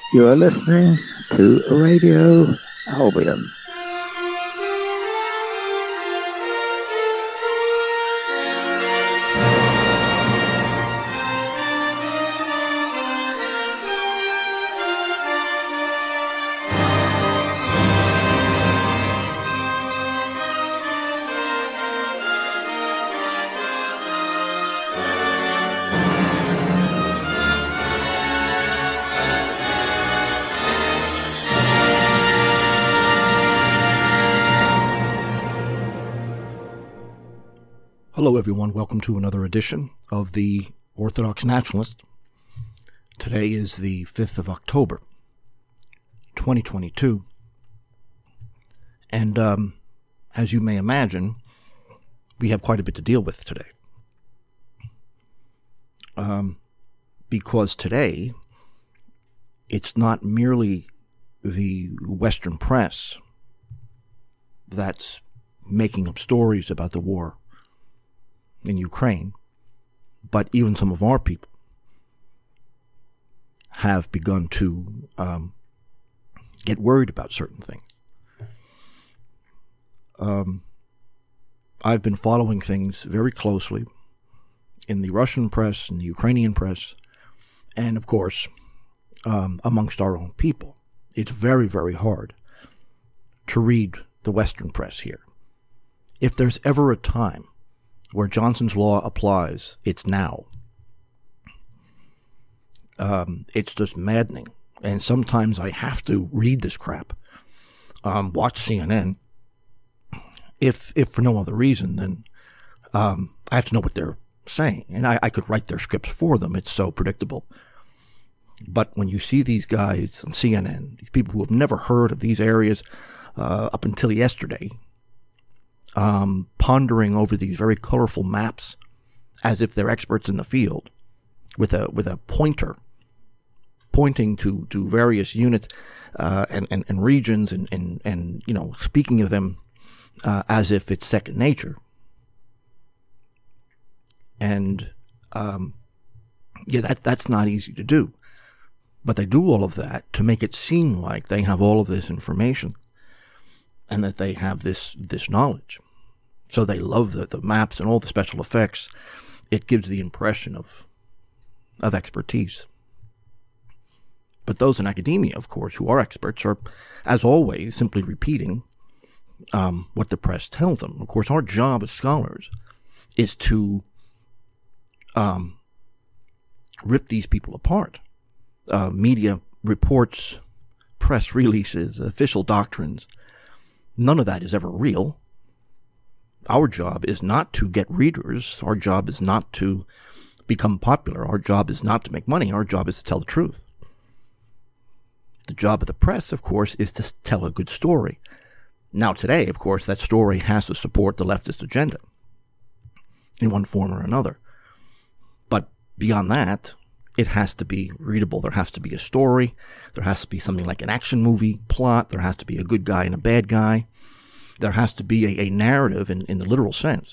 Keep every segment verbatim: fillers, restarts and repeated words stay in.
You are listening to Radio Albion. Hello everyone, welcome to another edition of the Orthodox Nationalist. Today is the fifth of October, twenty twenty-two, and um, as you may imagine, we have quite a bit to deal with today. Um, because today, it's not merely the Western press that's making up stories about the war in Ukraine, but even some of our people have begun to um, get worried about certain things. Um, I've been following things very closely in the Russian press, in the Ukrainian press, and of course, um, amongst our own people. It's very, very hard to read the Western press here. If there's ever a time where Johnson's Law applies, it's now. Um, it's just maddening. And sometimes I have to read this crap, um, watch C N N, if if for no other reason than um, I have to know what they're saying. And I, I could write their scripts for them. It's so predictable. But when you see these guys on C N N, these people who have never heard of these areas uh, up until yesterday, Um, pondering over these very colorful maps as if they're experts in the field, with a with a pointer pointing to, to various units uh, and, and, and regions and, and, and, you know, speaking of them uh, as if it's second nature. And, um, yeah, that that's not easy to do. But they do all of that to make it seem like they have all of this information and that they have this this knowledge. So they love the, the maps and all the special effects. It gives the impression of of expertise. But those in academia, of course, who are experts are, as always, simply repeating um, what the press tells them. Of course, our job as scholars is to um, rip these people apart. Uh, media reports, press releases, official doctrines, none of that is ever real. Our job is not to get readers. Our job is not to become popular. Our job is not to make money. Our job is to tell the truth. The job of the press, of course, is to tell a good story. Now today, of course, that story has to support the leftist agenda in one form or another. But beyond that, it has to be readable. There has to be a story. There has to be something like an action movie plot. There has to be a good guy and a bad guy. There has to be a, a narrative in, in the literal sense.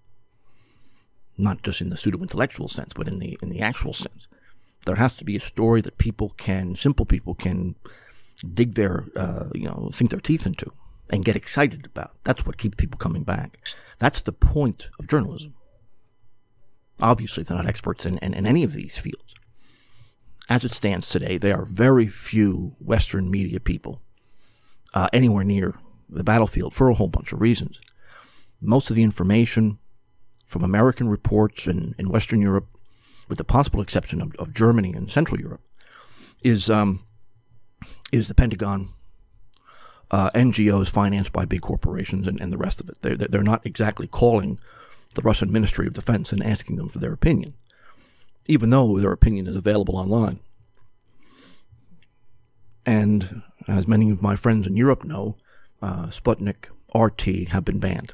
Not just in the pseudo-intellectual sense, but in the in the actual sense. There has to be a story that people can, simple people can dig their, uh, you know, sink their teeth into and get excited about. That's what keeps people coming back. That's the point of journalism. Obviously, they're not experts in, in, in any of these fields. As it stands today, there are very few Western media people uh, anywhere near the battlefield for a whole bunch of reasons. Most of the information from American reports in, in Western Europe, with the possible exception of, of Germany and Central Europe, is um, is the Pentagon, uh, N G Os financed by big corporations, and, and the rest of it. They're, they're not exactly calling the Russian Ministry of Defense and asking them for their opinion, even though their opinion is available online. And as many of my friends in Europe know, uh, Sputnik, R T have been banned.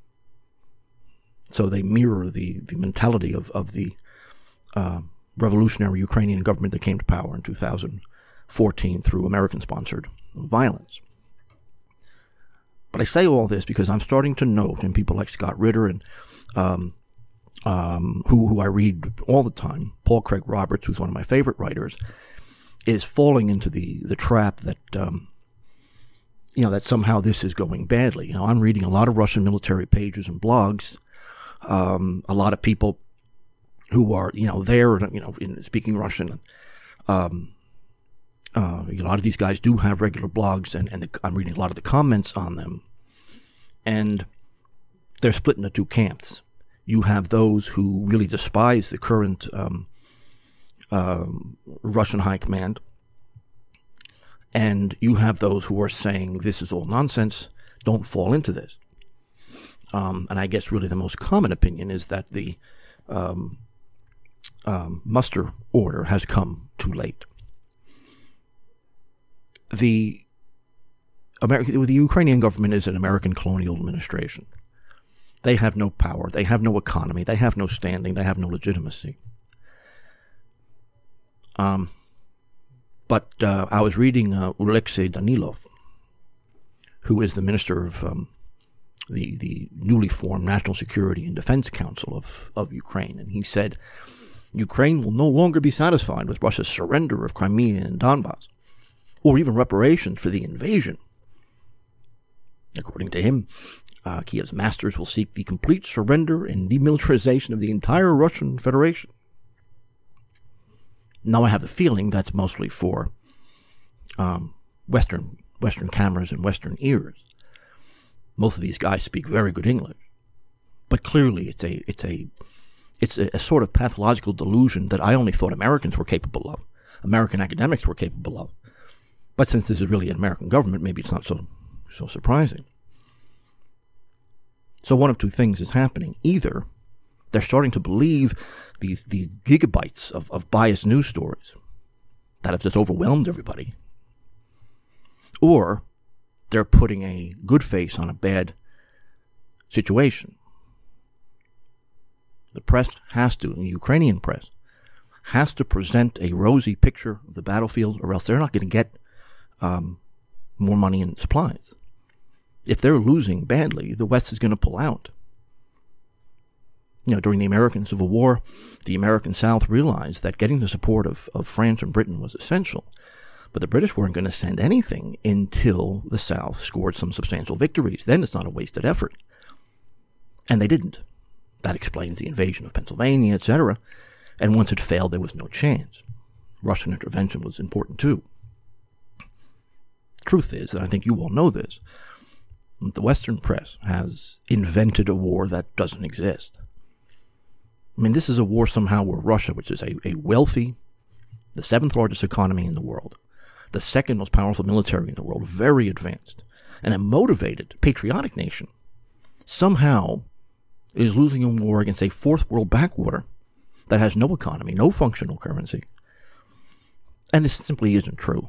So they mirror the, the mentality of, of the uh, revolutionary Ukrainian government that came to power in two thousand fourteen through American-sponsored violence. But I say all this because I'm starting to note in people like Scott Ritter and um, um, who, who I read all the time, Paul Craig Roberts, who's one of my favorite writers, is falling into the, the trap that, um, you know, that somehow this is going badly. You know, I'm reading a lot of Russian military pages and blogs, um, a lot of people who are, you know, there, you know, in speaking Russian. Um, uh, a lot of these guys do have regular blogs, and, and the, I'm reading a lot of the comments on them. And they're split into two camps. You have those who really despise the current um, um, Russian high command, and you have those who are saying this is all nonsense, don't fall into this. Um, and I guess really the most common opinion is that the um, um, muster order has come too late. The American, the Ukrainian government is an American colonial administration. They have no power. They have no economy. They have no standing. They have no legitimacy. Um, but uh, I was reading uh, Alexei Danilov, who is the minister of um, the the newly formed National Security and Defense Council of, of Ukraine, and he said, Ukraine will no longer be satisfied with Russia's surrender of Crimea and Donbass, or even reparations for the invasion. According to him, uh, Kiev's masters will seek the complete surrender and demilitarization of the entire Russian Federation. Now I have the feeling that's mostly for um, Western Western cameras and Western ears. Most of these guys speak very good English, but clearly it's a it's a it's a, a sort of pathological delusion that I only thought Americans were capable of, American academics were capable of. But since this is really an American government, maybe it's not so so surprising. So one of two things is happening. Either they're starting to believe these these gigabytes of, of biased news stories that have just overwhelmed everybody, or they're putting a good face on a bad situation. The press has to, the Ukrainian press, has to present a rosy picture of the battlefield, or else they're not going to get um, more money and supplies. If they're losing badly, the West is going to pull out. You know, during the American Civil War, the American South realized that getting the support of, of France and Britain was essential. But the British weren't going to send anything until the South scored some substantial victories. Then it's not a wasted effort. And they didn't. That explains the invasion of Pennsylvania, et cetera. And once it failed, there was no chance. Russian intervention was important too. Truth is, and I think you all know this, the Western press has invented a war that doesn't exist. I mean, this is a war somehow where Russia, which is a, a wealthy, the seventh largest economy in the world, the second most powerful military in the world, very advanced, and a motivated, patriotic nation, somehow is losing a war against a fourth world backwater that has no economy, no functional currency. And this simply isn't true.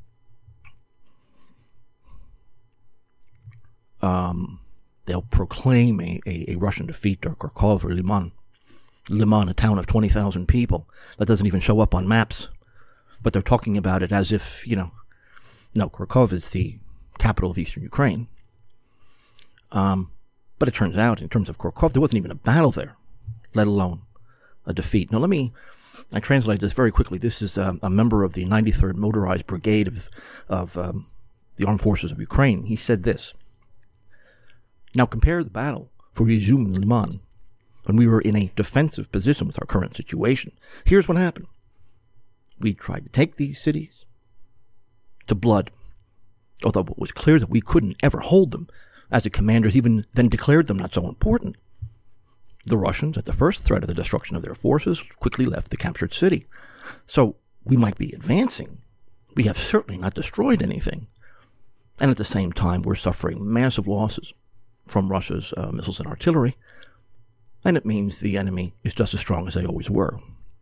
Um, they'll proclaim a, a, a Russian defeat to Kharkov or Liman. Liman, a town of twenty thousand people that doesn't even show up on maps. But they're talking about it as if, you know, no, Kharkov is the capital of eastern Ukraine. Um, but it turns out, in terms of Kharkov, there wasn't even a battle there, let alone a defeat. Now, let me, I translate this very quickly. This is um, a member of the ninety-third Motorized Brigade of, of um, the Armed Forces of Ukraine. He said this. Now compare the battle for Izum and Liman when we were in a defensive position with our current situation. Here's what happened. We tried to take these cities to blood, although it was clear that we couldn't ever hold them, as the commanders even then declared them not so important. The Russians, at the first threat of the destruction of their forces, quickly left the captured city. So we might be advancing. We have certainly not destroyed anything. And at the same time, we're suffering massive losses from Russia's uh, missiles and artillery, and it means the enemy is just as strong as they always were.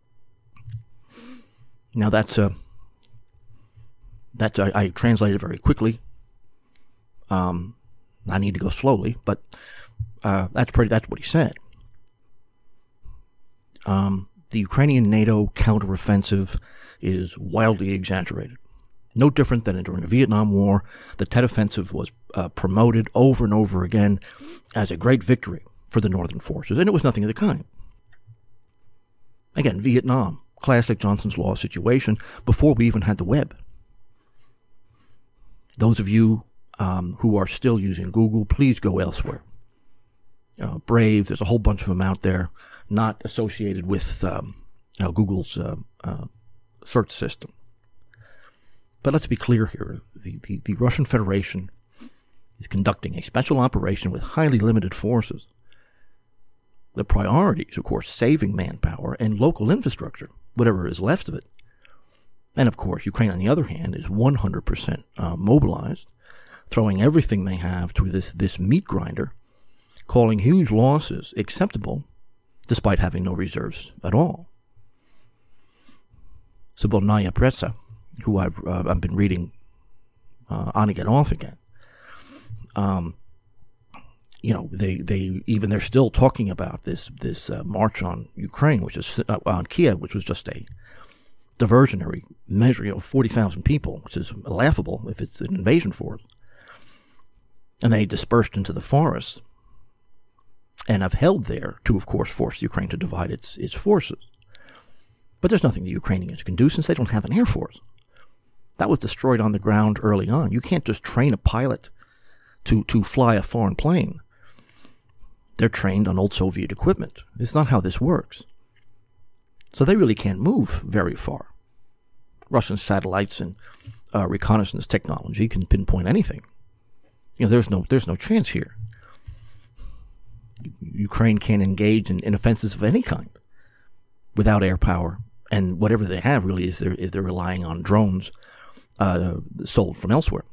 Now that's uh, that's I, I translated very quickly. Um, I need to go slowly, but uh, that's pretty. That's what he said. Um, the Ukrainian NATO counteroffensive is wildly exaggerated. No different than during the Vietnam War, the Tet Offensive was uh, promoted over and over again as a great victory for the Northern forces, and it was nothing of the kind. Again, Vietnam, classic Johnson's Law situation before we even had the web. Those of you um, who are still using Google, please go elsewhere. Uh, Brave, there's a whole bunch of them out there, not associated with um, uh, Google's uh, uh, search system. But let's be clear here. The, the, the Russian Federation is conducting a special operation with highly limited forces. The priority is, of course, saving manpower and local infrastructure, whatever is left of it. And, of course, Ukraine, on the other hand, is one hundred percent uh, mobilized, throwing everything they have to this, this meat grinder, calling huge losses acceptable, despite having no reserves at all. Subodnaya Pressa, who I've, uh, I've been reading uh, on again, off again, um, you know, they, they even they're still talking about this this uh, march on Ukraine, which is uh, on Kiev, which was just a diversionary measure, you know, forty thousand people, which is laughable if it's an invasion force. And they dispersed into the forests and have held there to, of course, force Ukraine to divide its its forces. But there's nothing the Ukrainians can do since they don't have an air force. That was destroyed on the ground early on. You can't just train a pilot to, to fly a foreign plane. They're trained on old Soviet equipment. It's not how this works. So they really can't move very far. Russian satellites and uh, reconnaissance technology can pinpoint anything. You know, there's no there's no chance here. U- Ukraine can't engage in, in offensives of any kind without air power, and whatever they have really is they're, is they're relying on drones uh, sold from elsewhere.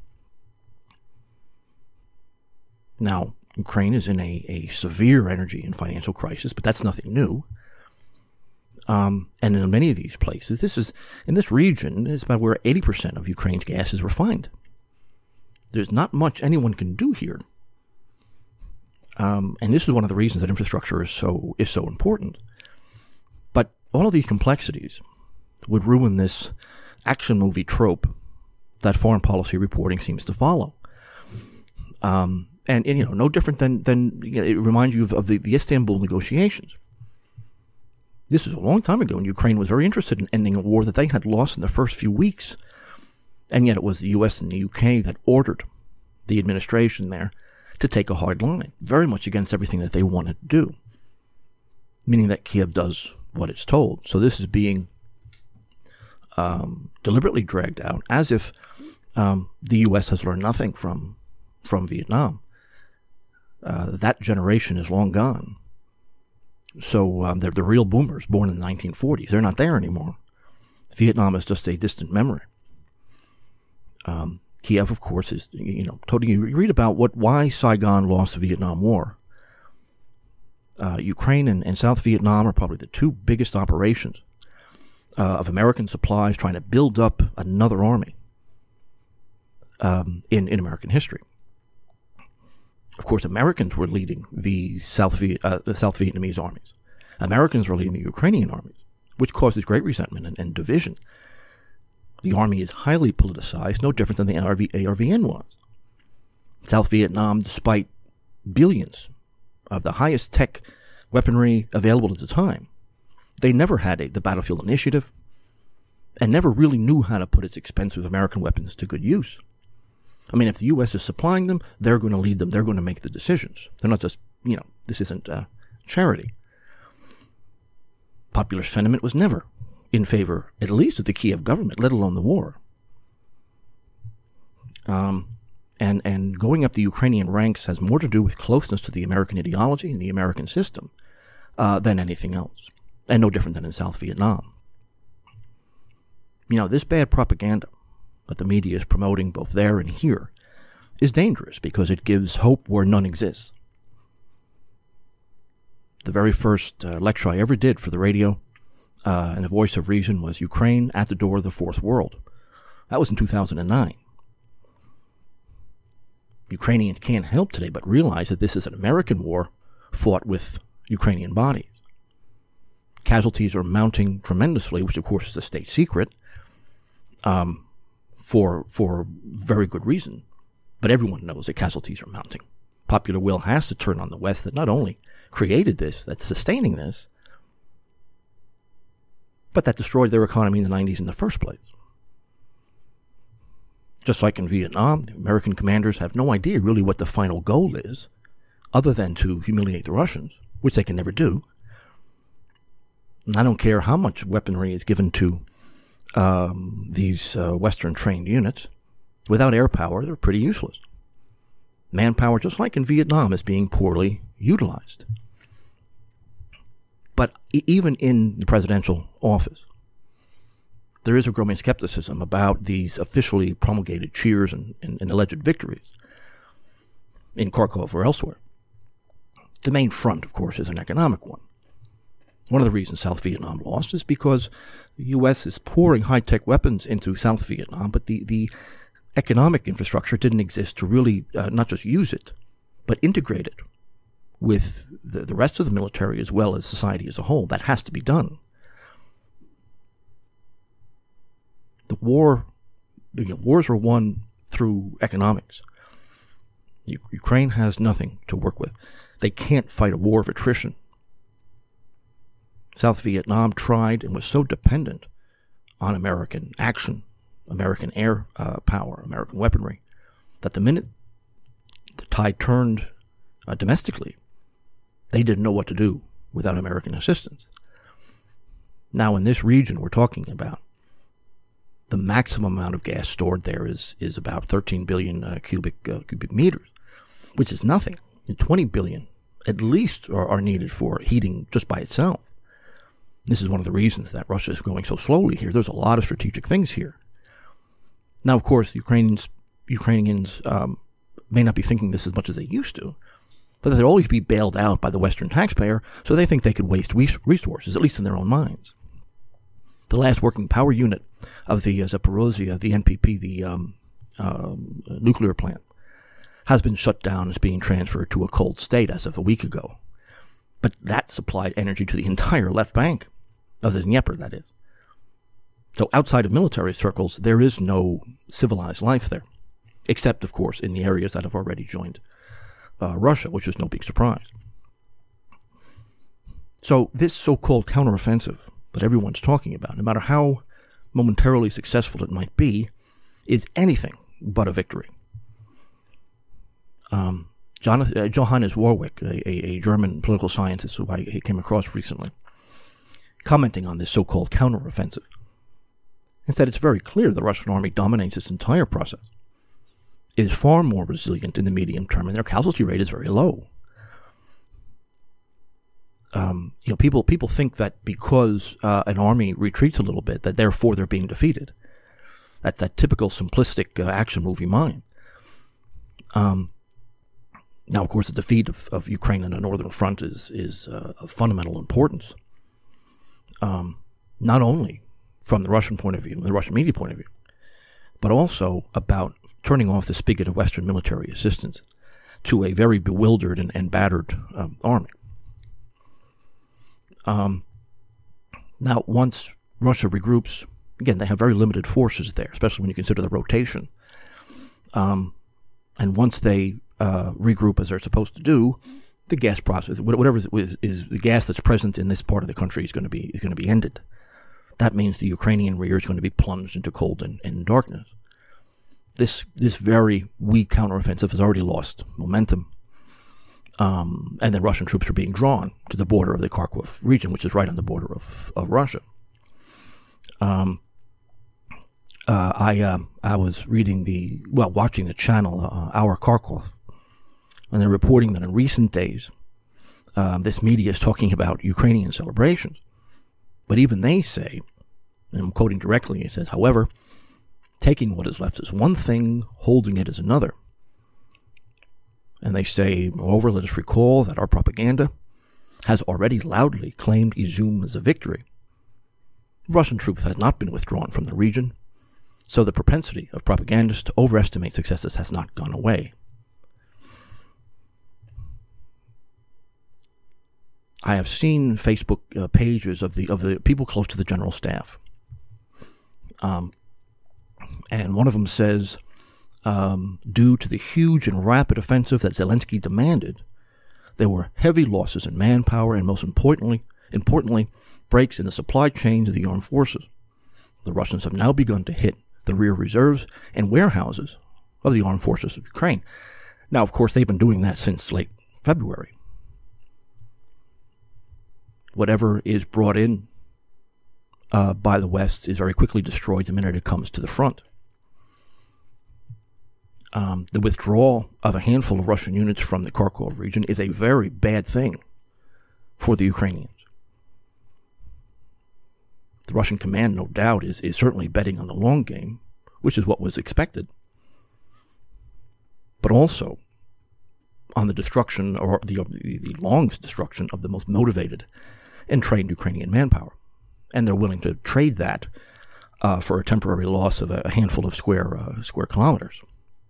Now, Ukraine is in a, a severe energy and financial crisis, but that's nothing new. Um, and in many of these places, this is in this region is about where eighty percent of Ukraine's gas is refined. There's not much anyone can do here, um, and this is one of the reasons that infrastructure is so is so important. But all of these complexities would ruin this action movie trope that foreign policy reporting seems to follow. Um, and, and you know, no different than than you know, it reminds you of, of the, the Istanbul negotiations. This was a long time ago, and Ukraine was very interested in ending a war that they had lost in the first few weeks. And yet it was the U S and the U K that ordered the administration there to take a hard line, very much against everything that they wanted to do, meaning that Kiev does what it's told. So this is being um, deliberately dragged out as if um, the U S has learned nothing from, from Vietnam. Uh, that generation is long gone. So um, they're the real boomers born in the nineteen forties. They're not there anymore. Vietnam is just a distant memory. Um, Kiev, of course, is, you know, totally, you read about what, why Saigon lost the Vietnam War. Uh, Ukraine and, and South Vietnam are probably the two biggest operations uh, of American supplies trying to build up another army um, in, in American history. Of course, Americans were leading the South, Viet, uh, the South Vietnamese armies. Americans were leading the Ukrainian armies, which causes great resentment and, and division. The army is highly politicized, no different than the A R V N was. South Vietnam, despite billions of the highest tech weaponry available at the time, they never had a, the battlefield initiative and never really knew how to put its expensive American weapons to good use. I mean, if the U S is supplying them, they're going to lead them. They're going to make the decisions. They're not just, you know, this isn't uh, charity. Popular sentiment was never in favor, at least of the Kiev government, let alone the war. Um, and, and going up the Ukrainian ranks has more to do with closeness to the American ideology and the American system uh, than anything else, and no different than in South Vietnam. You know, this bad propaganda that the media is promoting both there and here is dangerous because it gives hope where none exists. The very first uh, lecture I ever did for the radio uh, and the Voice of Reason was Ukraine at the Door of the Fourth World. That was in two thousand nine. Ukrainians can't help today but realize that this is an American war fought with Ukrainian bodies. Casualties are mounting tremendously, which of course is a state secret, um, for for very good reason. But everyone knows that casualties are mounting. Popular will has to turn on the West that not only created this, that's sustaining this, but that destroyed their economy in the nineties in the first place. Just like in Vietnam, the American commanders have no idea really what the final goal is, other than to humiliate the Russians, which they can never do. And I don't care how much weaponry is given to um, these uh, Western-trained units. Without air power, they're pretty useless. Manpower, just like in Vietnam, is being poorly utilized. But e- even in the presidential office, there is a growing skepticism about these officially promulgated cheers and, and, and alleged victories in Kharkov or elsewhere. The main front, of course, is an economic one. One of the reasons South Vietnam lost is because the U S is pouring high-tech weapons into South Vietnam, but the, the economic infrastructure didn't exist to really uh, not just use it, but integrate it with the, the rest of the military as well as society as a whole. That has to be done. The war, you know, wars are won through economics. U- Ukraine has nothing to work with. They can't fight a war of attrition. South Vietnam tried and was so dependent on American action, American air uh, power, American weaponry, that the minute the tide turned uh, domestically, they didn't know what to do without American assistance. Now, in this region we're talking about, the maximum amount of gas stored there is is about thirteen billion uh, cubic uh, cubic meters, which is nothing. And twenty billion at least are, are needed for heating just by itself. This is one of the reasons that Russia is going so slowly here. There's a lot of strategic things here. Now, of course, the Ukrainians Ukrainians um, may not be thinking this as much as they used to, but they'll always be bailed out by the Western taxpayer, so they think they could waste resources, at least in their own minds. The last working power unit of the uh, Zaporozhye, the N P P, the um, uh, nuclear plant, has been shut down and is being transferred to a cold state as of a week ago. But that supplied energy to the entire left bank of the Dnieper, that is. So outside of military circles, there is no civilized life there, except, of course, in the areas that have already joined uh, Russia, which is no big surprise. So this so-called counteroffensive that everyone's talking about, no matter how momentarily successful it might be, is anything but a victory. Um, Jonathan, uh, Johannes Warwick, a, a, a German political scientist who I came across recently, commenting on this so-called counteroffensive, and said it's very clear the Russian army dominates this entire process. It is far more resilient in the medium term, and their casualty rate is very low. Um, you know, people people think that because uh, an army retreats a little bit, that therefore they're being defeated. That's that typical simplistic uh, action movie mind. Um, now, of course, the defeat of, of Ukraine on the northern front is is uh, of fundamental importance. Um, not only from the Russian point of view, the Russian media point of view, but also about turning off the spigot of Western military assistance to a very bewildered and, and battered um, army. Um, now, once Russia regroups, again, they have very limited forces there, especially when you consider the rotation. Um, and once they uh, regroup as they're supposed to do, the gas process, whatever is, is the gas that's present in this part of the country, is going to be is going to be ended. That means the Ukrainian rear is going to be plunged into cold and, and darkness. This this very weak counteroffensive has already lost momentum. Um, and then Russian troops are being drawn to the border of the Kharkov region, which is right on the border of, of Russia. Um, uh, I uh, I was reading the, well, watching the channel, uh, Our Kharkov, and they're reporting that in recent days, um, this media is talking about Ukrainian celebrations. But even they say, and I'm quoting directly, it says, however, taking what is left is one thing, holding it is another. And they say, moreover, let us recall that our propaganda has already loudly claimed Izum as a victory. Russian troops had not been withdrawn from the region, so the propensity of propagandists to overestimate successes has not gone away. I have seen Facebook uh, pages of the of the people close to the general staff, um, and one of them says, Um, due to the huge and rapid offensive that Zelensky demanded, there were heavy losses in manpower and, most importantly, Importantly, breaks in the supply chains of the armed forces. The Russians have now begun to hit the rear reserves and warehouses of the armed forces of Ukraine. Now, of course, they've been doing that since late February. Whatever is brought in uh, by the West is very quickly destroyed the minute it comes to the front. Um, the withdrawal of a handful of Russian units from the Kharkov region is a very bad thing for the Ukrainians. The Russian command, no doubt, is, is certainly betting on the long game, which is what was expected, but also on the destruction, or the, the, the longest destruction, of the most motivated and trained Ukrainian manpower. And they're willing to trade that uh, for a temporary loss of a, a handful of square uh, square kilometers.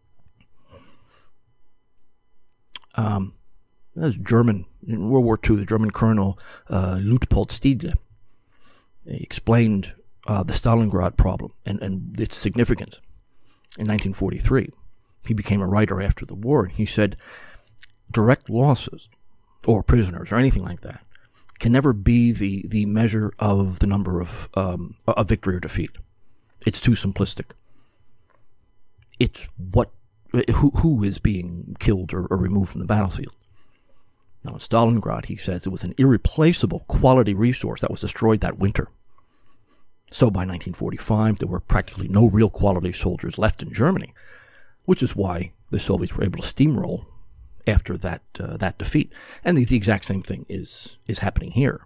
Um, as German, in World War Two, the German colonel uh, Luitpold Stiedle explained uh, the Stalingrad problem and, and its significance in nineteen forty-three. He became a writer after the war, and he said, direct losses, or prisoners, or anything like that, can never be the, the measure of the number of um, a victory or defeat. It's too simplistic. It's what who who is being killed or, or removed from the battlefield. Now, in Stalingrad, he says it was an irreplaceable quality resource that was destroyed that winter. So by nineteen forty-five, there were practically no real quality soldiers left in Germany, which is why the Soviets were able to steamroll after that uh, that defeat. And the, the exact same thing is is happening here.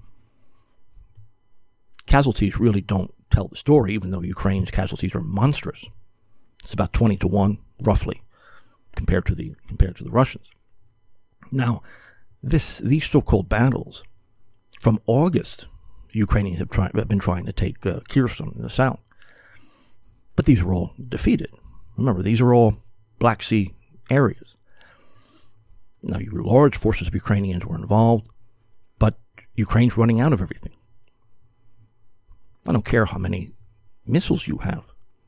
Casualties really don't tell the story, even though Ukraine's casualties are monstrous. It's about twenty to one, roughly, compared to the compared to the Russians. Now, this these so-called battles from August, the Ukrainians have, try, have been trying to take uh, Kherson in the south, but these were all defeated. Remember, these are all Black Sea areas. Now, large forces of Ukrainians were involved, but Ukraine's running out of everything. I don't care how many missiles you have.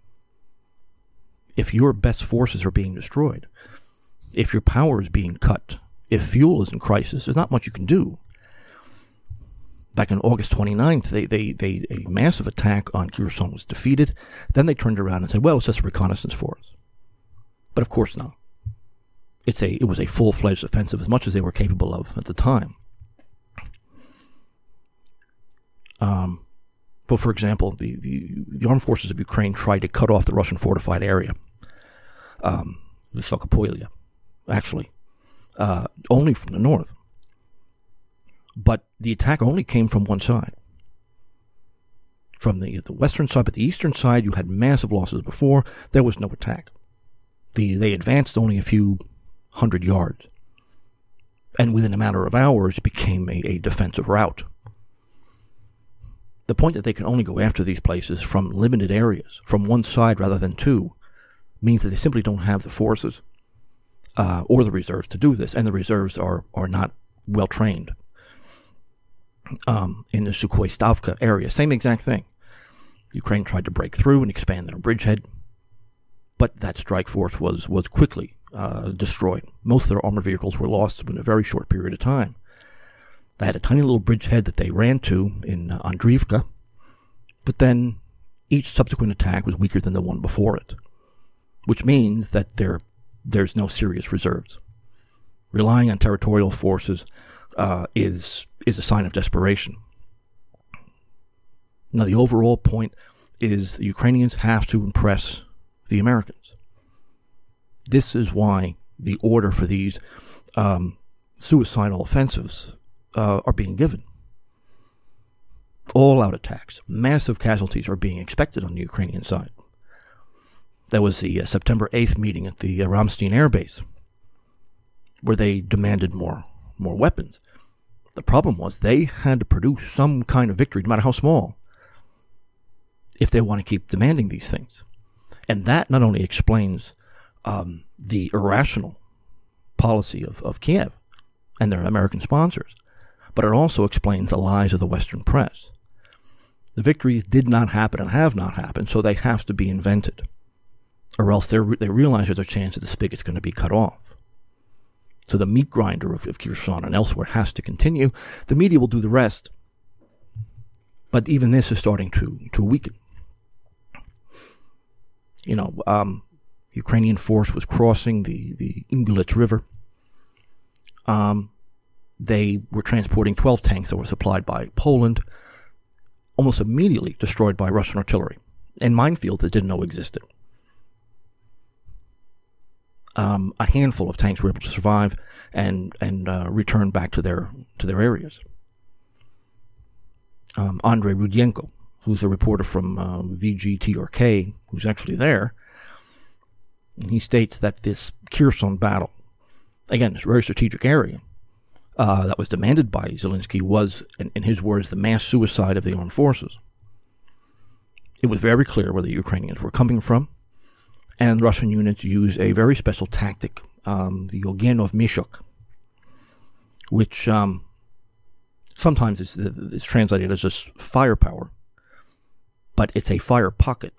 If your best forces are being destroyed, if your power is being cut, if fuel is in crisis, there's not much you can do. Back on August twenty-ninth, they, they, they, a massive attack on Kherson was defeated. Then they turned around and said, well, it's just a reconnaissance force. But of course not. It's a, it was a full-fledged offensive, as much as they were capable of at the time. Um, but for example, the, the, the armed forces of Ukraine tried to cut off the Russian fortified area, um, the Sokopolia, actually, uh, only from the north. But the attack only came from one side. From the, the western side, but the eastern side, you had massive losses before. There was no attack. The, they advanced only a few hundred yards. And within a matter of hours, it became a, a defensive route. The point that they can only go after these places from limited areas, from one side rather than two, means that they simply don't have the forces uh, or the reserves to do this. And the reserves are, are not well trained. Um, in the Sukhoi Stavka area, same exact thing. Ukraine tried to break through and expand their bridgehead, but that strike force was was quickly uh, destroyed. Most of their armored vehicles were lost in a very short period of time. They had a tiny little bridgehead that they ran to in uh, Andriivka, but then each subsequent attack was weaker than the one before it, which means that there there's no serious reserves. Relying on territorial forces uh, is is a sign of desperation. Now, the overall point is the Ukrainians have to impress the Americans. This is why the order for these um, suicidal offensives uh, are being given. All-out attacks, massive casualties are being expected on the Ukrainian side. There was the uh, September eighth meeting at the uh, Ramstein Air Base, where they demanded more, more weapons. The problem was they had to produce some kind of victory, no matter how small, if they want to keep demanding these things. And that not only explains um, the irrational policy of, of Kiev and their American sponsors, but it also explains the lies of the Western press. The victories did not happen and have not happened, so they have to be invented, or else they realize there's a chance that the spigot's going to be cut off. So the meat grinder of, of Kherson and elsewhere has to continue. The media will do the rest. But even this is starting to, to weaken. You know, um, Ukrainian force was crossing the, the Ingulets River. Um, they were transporting twelve tanks that were supplied by Poland, almost immediately destroyed by Russian artillery, and minefields that didn't know existed. Um, a handful of tanks were able to survive and and uh, return back to their to their areas. Um, Andrei Rudenko, who's a reporter from uh, V G T R K, who's actually there, he states that this Kherson battle, again, this very strategic area uh, that was demanded by Zelensky, was, in, in his words, the mass suicide of the armed forces. It was very clear where the Ukrainians were coming from, and Russian units use a very special tactic, um, the Ogenov Mishok, which um, sometimes is, is translated as just firepower, but it's a fire pocket.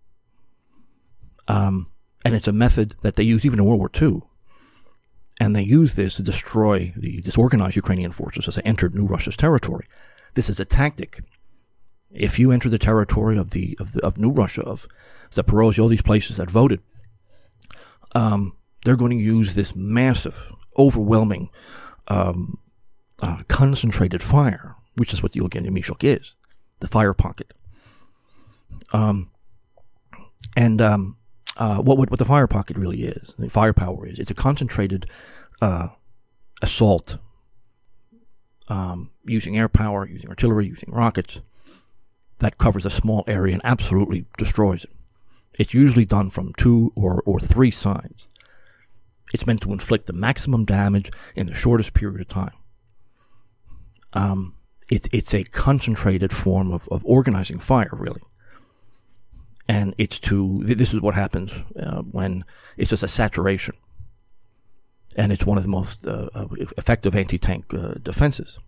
Um, and it's a method that they used even in World War Two. And they use this to destroy the disorganized Ukrainian forces as they entered New Russia's territory. This is a tactic. If you enter the territory of the of, the, of New Russia, of Zaporozhye, all these places that voted, um, they're going to use this massive, overwhelming, um, uh, concentrated fire, which is what the Ogenov Mishok is, the fire pocket. Um, and um, uh, what, what what the fire pocket really is, the firepower is, it's a concentrated uh, assault um, using air power, using artillery, using rockets, that covers a small area and absolutely destroys it. It's usually done from two or, or three sides. It's meant to inflict the maximum damage in the shortest period of time. Um, it, it's a concentrated form of, of organizing fire, really. And it's to, this is what happens uh, when it's just a saturation. And it's one of the most uh, effective anti-tank uh, defenses.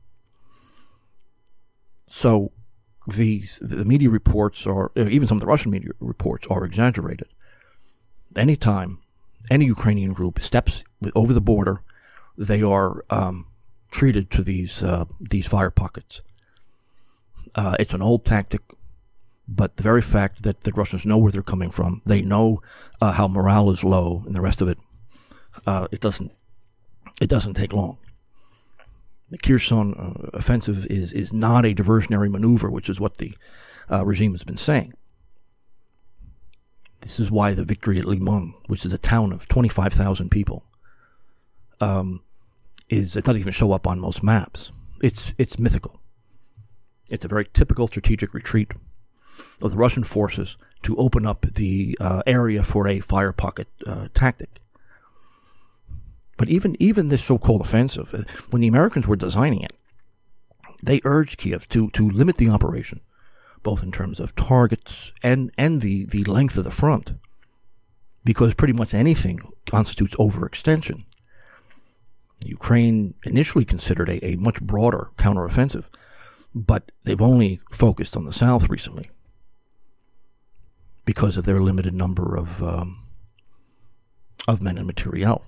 So, These the media reports are, even some of the Russian media reports are exaggerated. Anytime any Ukrainian group steps over the border, they are um, treated to these uh, these fire pockets. Uh, it's an old tactic, but the very fact that the Russians know where they're coming from, they know uh, how morale is low, and the rest of it, uh, it doesn't it doesn't take long. The Kherson uh, offensive is, is not a diversionary maneuver, which is what the uh, regime has been saying. This is why the victory at Limon, which is a town of twenty-five thousand people, um, is it doesn't even show up on most maps. It's it's mythical. It's a very typical strategic retreat of the Russian forces to open up the uh, area for a fire pocket uh, tactic. But even even this so-called offensive, when the Americans were designing it, they urged Kiev to, to limit the operation, both in terms of targets and, and the, the length of the front, because pretty much anything constitutes overextension. Ukraine initially considered a, a much broader counteroffensive, but they've only focused on the south recently because of their limited number of um, of men and materiel.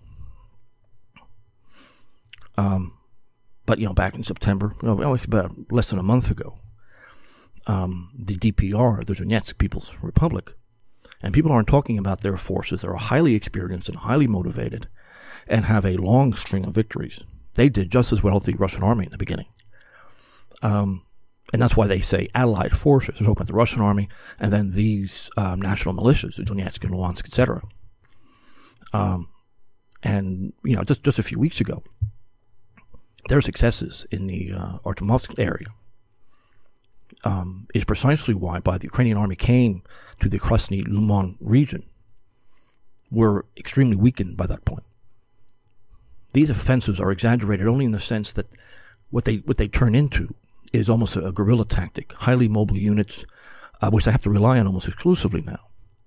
Um, but, you know, back in September, you know, about less than a month ago, um, the D P R, the Donetsk People's Republic, and people aren't talking about their forces. They're highly experienced and highly motivated and have a long string of victories. They did just as well as the Russian army in the beginning. Um, and that's why they say allied forces. They're talking about the Russian army and then these um, national militias, the Donetsk and Luhansk, et cetera. Um, and, you know, just, just a few weeks ago, their successes in the uh, Artemovsk area um, is precisely why, by the Ukrainian army came to the Krasny Liman region, were extremely weakened by that point. These offensives are exaggerated only in the sense that what they what they turn into is almost a, a guerrilla tactic, highly mobile units, uh, which they have to rely on almost exclusively now.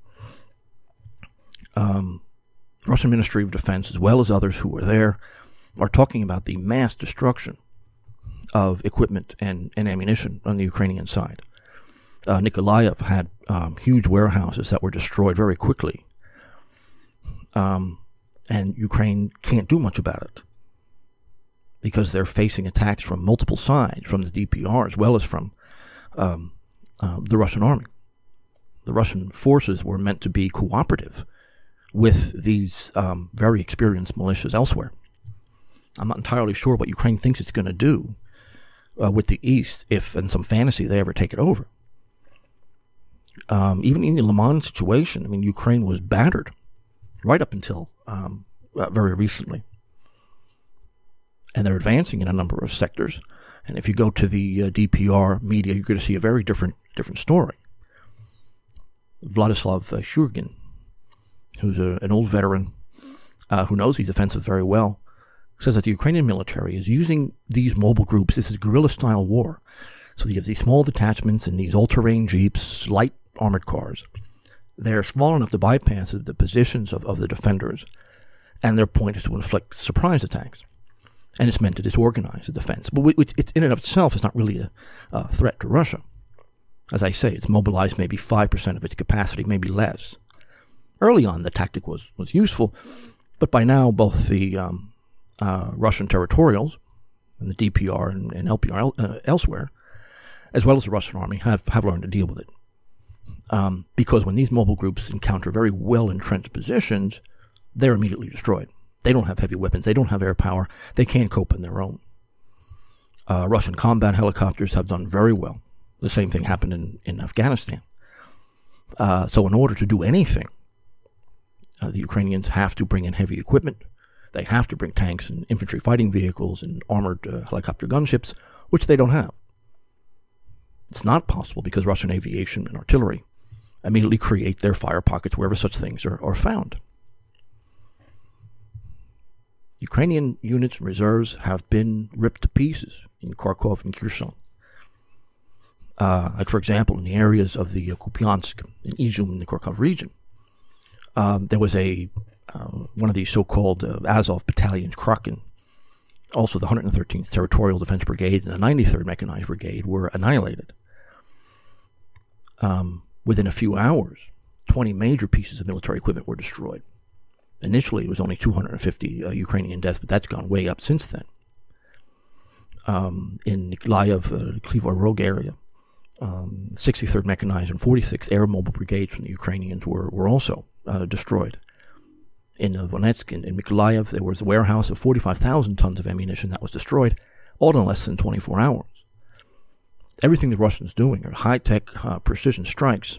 Um, Russian Ministry of Defense, as well as others who were there, are talking about the mass destruction of equipment and, and ammunition on the Ukrainian side. Uh, Nikolaev had um, huge warehouses that were destroyed very quickly. Um, And Ukraine can't do much about it because they're facing attacks from multiple sides, from the D P R as well as from um, uh, the Russian army. The Russian forces were meant to be cooperative with these um, very experienced militias elsewhere. I'm not entirely sure what Ukraine thinks it's going to do uh, with the East if, in some fantasy, they ever take it over. Um, even in the Liman situation, I mean, Ukraine was battered right up until um, uh, very recently. And they're advancing in a number of sectors. And if you go to the uh, D P R media, you're going to see a very different different story. Vladislav uh, Shurgin, who's a, an old veteran uh, who knows these offensives very well, says that the Ukrainian military is using these mobile groups. This is guerrilla-style war. So you have these small detachments and these all-terrain jeeps, light armored cars. They're small enough to bypass the positions of, of the defenders, and their point is to inflict surprise attacks. And it's meant to disorganize the defense. But it, it, in and of itself, it's not really a, a threat to Russia. As I say, it's mobilized maybe five percent of its capacity, maybe less. Early on, the tactic was, was useful, but by now, both the um, uh, Russian territorials and the D P R and, and L P R el- uh, elsewhere, as well as the Russian army, have, have learned to deal with it. Um, because when these mobile groups encounter very well-entrenched positions, they're immediately destroyed. They don't have heavy weapons. They don't have air power. They can't cope on their own. Uh, Russian combat helicopters have done very well. The same thing happened in, in Afghanistan. Uh, so in order to do anything, uh, the Ukrainians have to bring in heavy equipment. They have to bring tanks and infantry fighting vehicles and armored uh, helicopter gunships, which they don't have. It's not possible because Russian aviation and artillery immediately create their fire pockets wherever such things are, are found. Ukrainian units and reserves have been ripped to pieces in Kharkov and Kherson. Uh, like, for example, in the areas of the uh, Kupiansk and Izum in the Kharkov region, um, there was a uh, one of these so-called uh, Azov battalions, Kraken, also the one hundred thirteenth Territorial Defense Brigade and the ninety-third Mechanized Brigade were annihilated. Um, within a few hours, twenty major pieces of military equipment were destroyed. Initially, it was only two hundred fifty uh, Ukrainian deaths, but that's gone way up since then. Um, in Nikolaev, uh, the Klivor Rogue area, um, sixty-third Mechanized and forty-sixth Air Mobile Brigades from the Ukrainians were, were also uh, destroyed. In uh, Vonetsk and in Mykolaiv, there was a warehouse of forty-five thousand tons of ammunition that was destroyed, all in less than twenty-four hours. Everything the Russians doing are high-tech uh, precision strikes,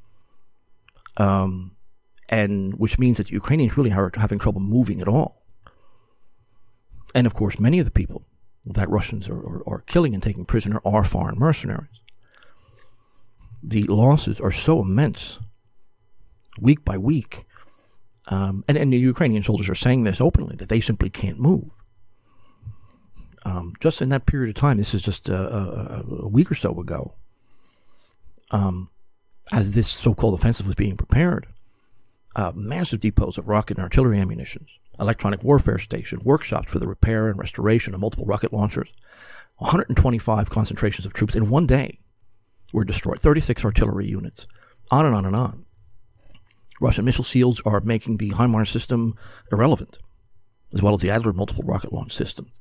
um, and which means that the Ukrainians really are having trouble moving at all. And of course, many of the people that Russians are, are, are killing and taking prisoner are foreign mercenaries. The losses are so immense, week by week, um, and, and the Ukrainian soldiers are saying this openly, that they simply can't move. Um, just in that period of time, this is just a, a, a week or so ago, um, as this so-called offensive was being prepared, uh, massive depots of rocket and artillery ammunition, electronic warfare station, workshops for the repair and restoration of multiple rocket launchers, one hundred twenty-five concentrations of troops in one day were destroyed, thirty-six artillery units, on and on and on. Russian missile shields are making the HIMARS system irrelevant, as well as the Adler multiple rocket launch system.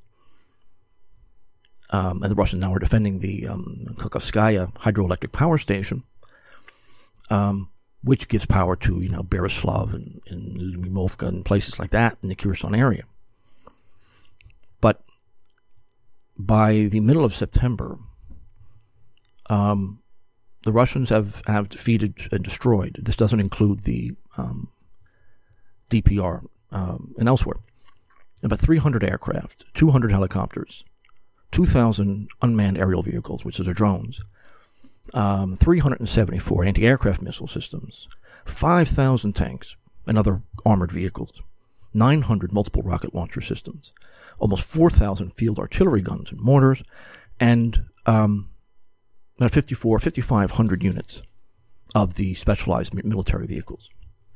Um, and the Russians now are defending the um, Kakhovskaya hydroelectric power station, um, which gives power to, you know, Berislav and, and Lymovka and places like that in the Kherson area. But by the middle of September, um, the Russians have, have defeated and destroyed. This doesn't include the um, D P R um, and elsewhere. About three hundred aircraft, two hundred helicopters, two thousand unmanned aerial vehicles, which are drones, um, three hundred seventy-four anti-aircraft missile systems, five thousand tanks and other armored vehicles, nine hundred multiple rocket launcher systems, almost four thousand field artillery guns and mortars, and um, about fifty-four, fifty-five hundred units of the specialized military vehicles.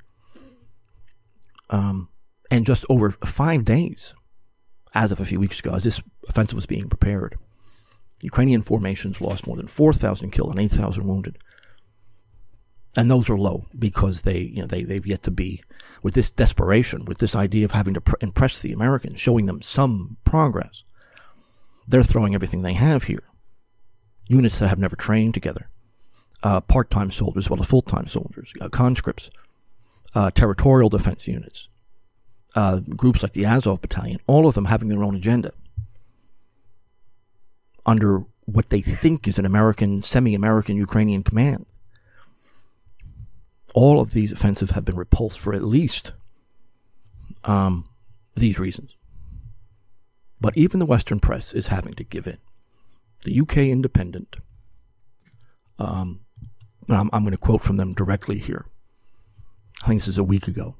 Um, and just over five days, as of a few weeks ago, as this offensive was being prepared, Ukrainian formations lost more than four thousand killed and eight thousand wounded. And those are low because they, you know, they, they've yet to be, with this desperation, with this idea of having to pr- impress the Americans, showing them some progress. They're throwing everything they have here. Units that have never trained together. Uh, part-time soldiers as well as full-time soldiers. Uh, conscripts. Uh, territorial defense units. Uh, groups like the Azov Battalion. All of them having their own agenda. Under what they think is an American, semi-American Ukrainian command. All of these offensives have been repulsed for at least um, these reasons. But even the Western press is having to give in. The U K Independent, um, I'm, I'm going to quote from them directly here. I think this is a week ago.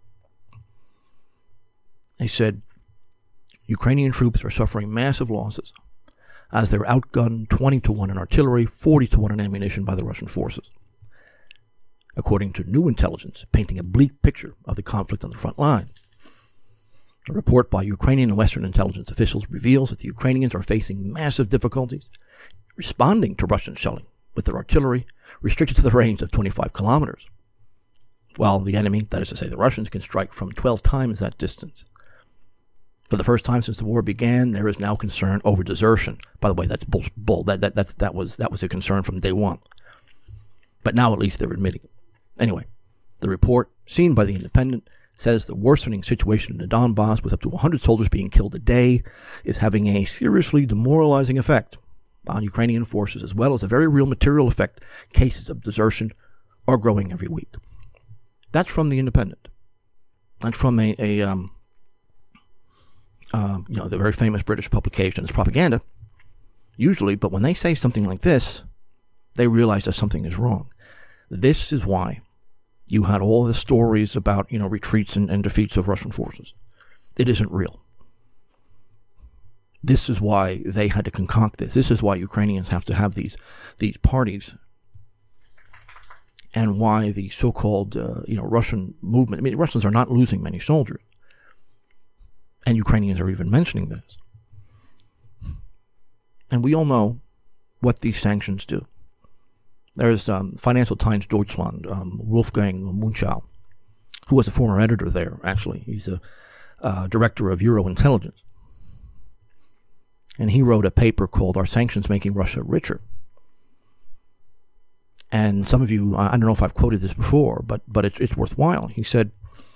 They said, Ukrainian troops are suffering massive losses as they're outgunned twenty to one in artillery, forty to one in ammunition by the Russian forces. According to new intelligence, painting a bleak picture of the conflict on the front line. A report by Ukrainian and Western intelligence officials reveals that the Ukrainians are facing massive difficulties responding to Russian shelling with their artillery restricted to the range of twenty-five kilometers, while the enemy, that is to say the Russians, can strike from twelve times that distance. For the first time since the war began, there is now concern over desertion. By the way, that's bull. bull. That, that, that, that, was, that was a concern from day one. But now at least they're admitting it. Anyway, the report, seen by the Independent, says the worsening situation in the Donbass, with up to one hundred soldiers being killed a day, is having a seriously demoralizing effect on Ukrainian forces, as well as a very real material effect. Cases of desertion are growing every week. That's from the Independent. That's from a, a um, uh, you know, the very famous British publication. It's propaganda, usually, but when they say something like this, they realize that something is wrong. This is why you had all the stories about, you know, retreats and, and defeats of Russian forces. It isn't real. This is why they had to concoct this. This is why Ukrainians have to have these these parties, and why the so-called, uh, you know, Russian movement. I mean, Russians are not losing many soldiers, and Ukrainians are even mentioning this. And we all know what these sanctions do. There's um, Financial Times Deutschland, um, Wolfgang Munchau, who was a former editor there, actually. He's a uh, director of Euro Intelligence. And he wrote a paper called Are Sanctions Making Russia Richer? And some of you, I don't know if I've quoted this before, but, but it, it's worthwhile. He said,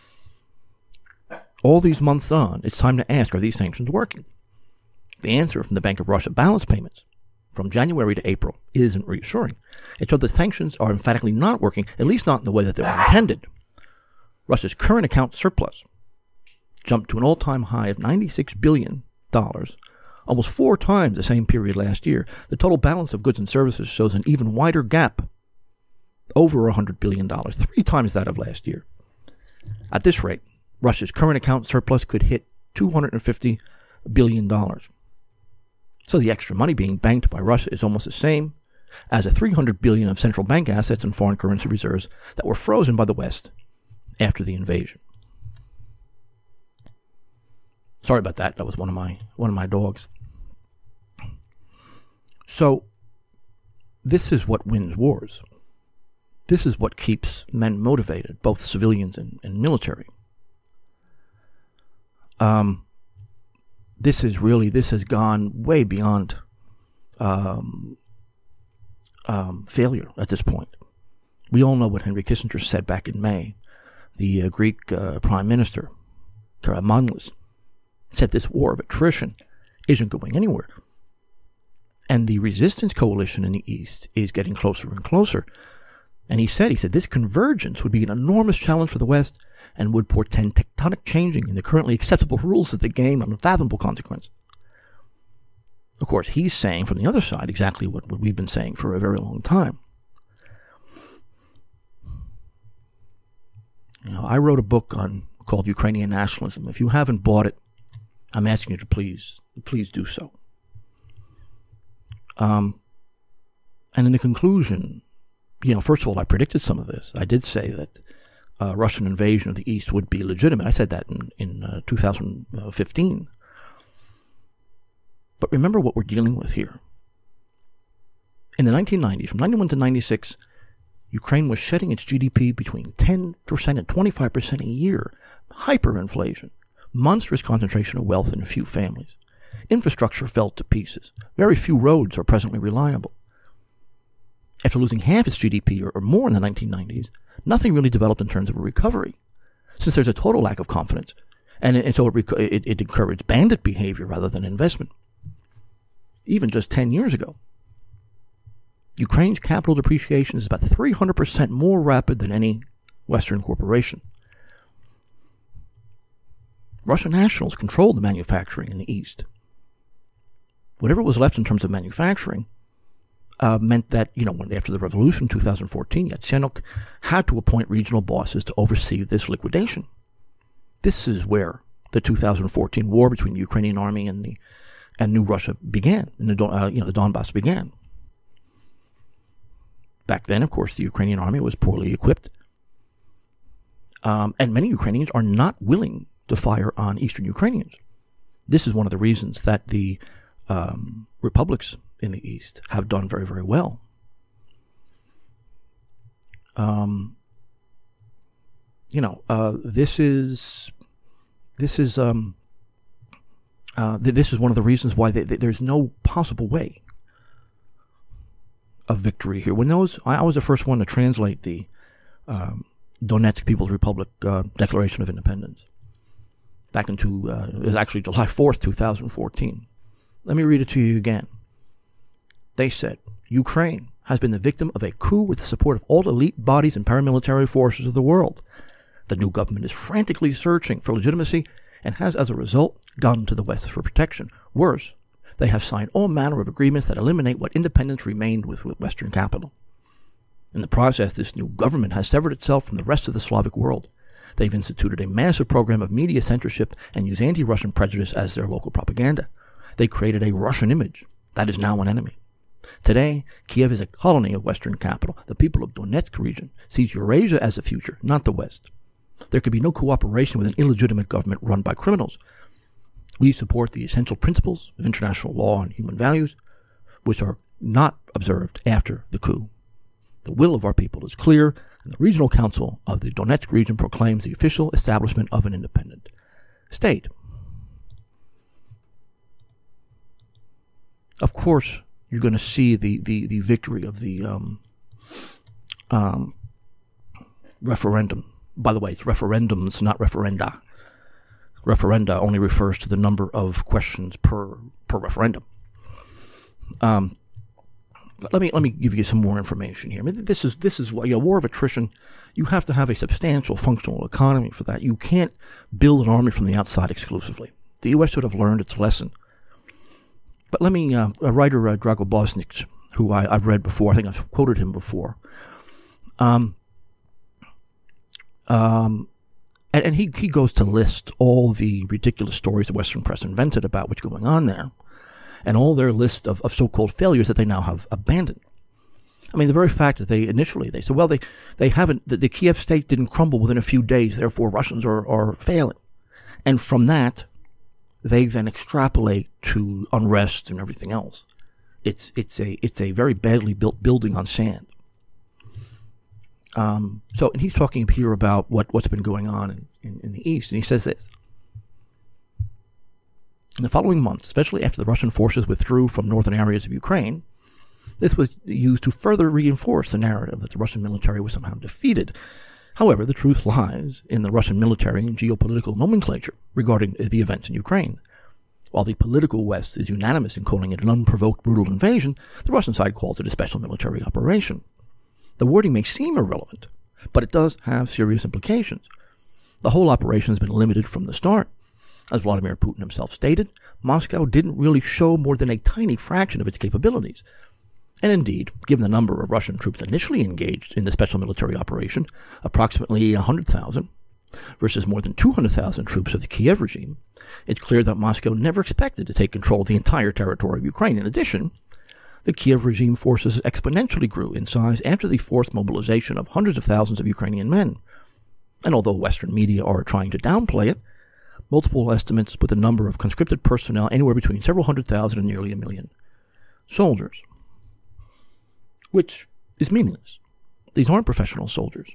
all these months on, it's time to ask, are these sanctions working? The answer from the Bank of Russia balance payments from January to April isn't reassuring. It showed that sanctions are emphatically not working, at least not in the way that they were intended. Russia's current account surplus jumped to an all-time high of ninety-six billion dollars, almost four times the same period last year. The total balance of goods and services shows an even wider gap, over one hundred billion dollars, three times that of last year. At this rate, Russia's current account surplus could hit two hundred fifty billion dollars. So the extra money being banked by Russia is almost the same as the three hundred billion dollars of central bank assets and foreign currency reserves that were frozen by the West after the invasion. Sorry about that. That was one of my one of my dogs. So this is what wins wars. This is what keeps men motivated, both civilians and, and military. Um. This is really, this has gone way beyond um, um, failure at this point. We all know what Henry Kissinger said back in May. The uh, Greek uh, Prime Minister, Karamanlis, said this war of attrition isn't going anywhere. And the resistance coalition in the East is getting closer and closer. And he said, he said, this convergence would be an enormous challenge for the West and would portend tectonic changing in the currently acceptable rules of the game and unfathomable consequences. Of course, he's saying from the other side exactly what, what we've been saying for a very long time. You know, I wrote a book on called Ukrainian Nationalism. If you haven't bought it, I'm asking you to please, please do so. Um, and in the conclusion, you know, first of all, I predicted some of this. I did say that uh, Russian invasion of the East would be legitimate. I said that in, in uh, two thousand fifteen. But remember what we're dealing with here. In the nineteen nineties, from ninety-one to ninety-six, Ukraine was shedding its G D P between ten percent and twenty-five percent a year. Hyperinflation, monstrous concentration of wealth in a few families. Infrastructure fell to pieces. Very few roads are presently reliable. After losing half its G D P or, or more in the nineteen nineties, nothing really developed in terms of a recovery, since there's a total lack of confidence, and, it, and so it, it, it encouraged bandit behavior rather than investment. Even just ten years ago, Ukraine's capital depreciation is about three hundred percent more rapid than any Western corporation. Russian nationals controlled the manufacturing in the East. Whatever was left in terms of manufacturing uh, meant that, you know, when, after the revolution in two thousand fourteen, Yatsenyuk had to appoint regional bosses to oversee this liquidation. This is where the two thousand fourteen war between the Ukrainian army and the and New Russia began, and the uh, you know the Donbass began. Back then, of course, the Ukrainian army was poorly equipped, um, and many Ukrainians are not willing to fire on Eastern Ukrainians. This is one of the reasons that the um, republics in the East have done very, very well. Um, you know, uh, this is this is um, uh, th- this is one of the reasons why they, they, there's no possible way of victory here. When those, I, I was the first one to translate the um, Donetsk People's Republic uh, Declaration of Independence back into, uh, it was actually July fourth, two thousand fourteen. Let me read it to you again. They said, Ukraine has been the victim of a coup with the support of all elite bodies and paramilitary forces of the world. The new government is frantically searching for legitimacy and has, as a result, gone to the West for protection. Worse, they have signed all manner of agreements that eliminate what independence remained with Western capital. In the process, this new government has severed itself from the rest of the Slavic world. They've instituted a massive program of media censorship and use anti-Russian prejudice as their local propaganda. They created a Russian image that is now an enemy. Today, Kiev is a colony of Western capital. The people of Donetsk region sees Eurasia as the future, not the West. There could be no cooperation with an illegitimate government run by criminals. We support the essential principles of international law and human values, which are not observed after the coup. The will of our people is clear, and the Regional Council of the Donetsk region proclaims the official establishment of an independent state. Of course, you're going to see the, the, the victory of the um, um, referendum. By the way, it's referendums, not referenda. Referenda only refers to the number of questions per per referendum. Um, let me let me give you some more information here. I mean, this is this is you know, war of attrition. You have to have a substantial functional economy for that. You can't build an army from the outside exclusively. The U S should have learned its lesson. But let me, uh, a writer, uh, Drago Bosnich, who I, I've read before, I think I've quoted him before. Um. Um. And, and he, he goes to list all the ridiculous stories the Western press invented about what's going on there, and all their list of, of so-called failures that they now have abandoned. I mean, the very fact that they initially, they said, well, they, they haven't, the, the Kiev state didn't crumble within a few days, therefore Russians are, are failing. And from that, they then extrapolate to unrest and everything else. It's, it's a, it's a very badly built building on sand. Um, so, and he's talking here about what, what's been going on in, in, in the East, and he says this. In the following months, especially after the Russian forces withdrew from northern areas of Ukraine, this was used to further reinforce the narrative that the Russian military was somehow defeated. However, the truth lies in the Russian military and geopolitical nomenclature regarding the events in Ukraine. While the political West is unanimous in calling it an unprovoked, brutal invasion, the Russian side calls it a special military operation. The wording may seem irrelevant, but it does have serious implications. The whole operation has been limited from the start. As Vladimir Putin himself stated, Moscow didn't really show more than a tiny fraction of its capabilities. And indeed, given the number of Russian troops initially engaged in the special military operation, approximately one hundred thousand, versus more than two hundred thousand troops of the Kiev regime, it's clear that Moscow never expected to take control of the entire territory of Ukraine. In addition, the Kiev regime forces exponentially grew in size after the forced mobilization of hundreds of thousands of Ukrainian men. And although Western media are trying to downplay it, multiple estimates put the number of conscripted personnel anywhere between several hundred thousand and nearly a million soldiers, which is meaningless. these aren't professional soldiers.